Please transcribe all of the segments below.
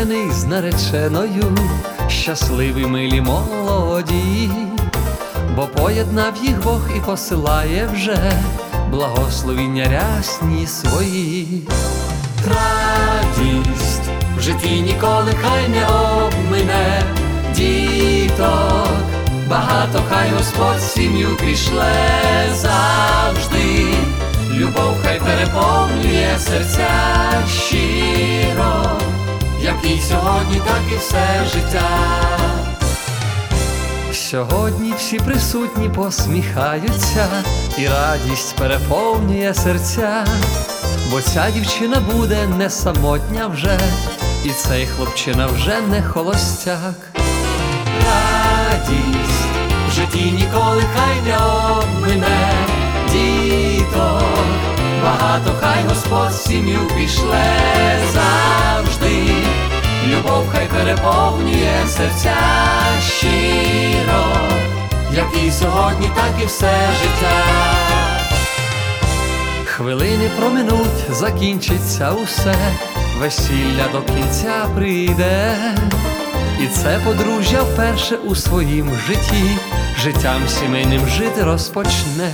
наречений з нареченою, щасливі милі молоді, бо поєднав їх Бог і посилає вже благословіння рясні свої. Радість в житті ніколи хай не обмине діток, багато хай Господь сім'ю прийшле завжди. Любов хай переповнює серця щиро, як і сьогодні, так і все життя. Сьогодні всі присутні посміхаються, і радість переповнює серця, бо ця дівчина буде не самотня вже, і цей хлопчина вже не холостяк. Радість в житті ніколи хай не обмине діток, багато хай Господь сім'ю пішле завжди. Любов хай переповнює серця щиро, як і сьогодні, так і все життя. Хвилини проминуть, закінчиться усе, весілля до кінця прийде, і це подружжя вперше у своїм житті життям сімейним жити розпочне.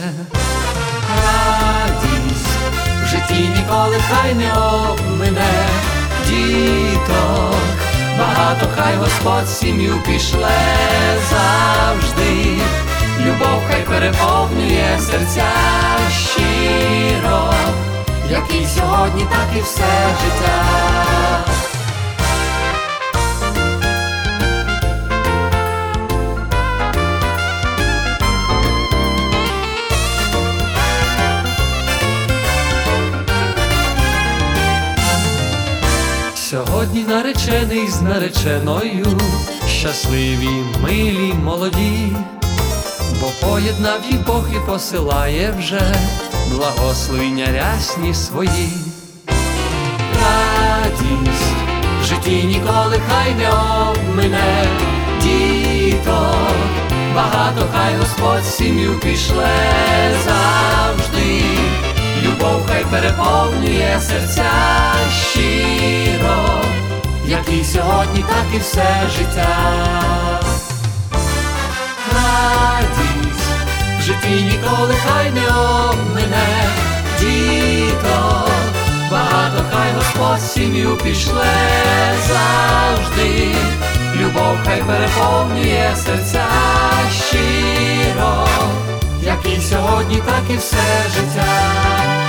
Радість в житті ніколи хай не обмине діток, багато хай Господь сім'ю пішле завжди. Любов хай переповнює серця щиро, як і сьогодні, так і все життя. Сьогодні наречений з нареченою, щасливі, милі, молоді, бо поєднав їх Бог і посилає вже благословіння рясні свої. Радість в житті ніколи хай не обмине діток, багато хай Господь сім'ю пішле завжди. Любов хай переповнює серця щиро, як і сьогодні, так і все життя. Радість в житті ніколи хай не обмине діток, багато хай Господь сім'ю пішле завжди. Любов хай переповнює серця щиро, як і сьогодні, так і все життя.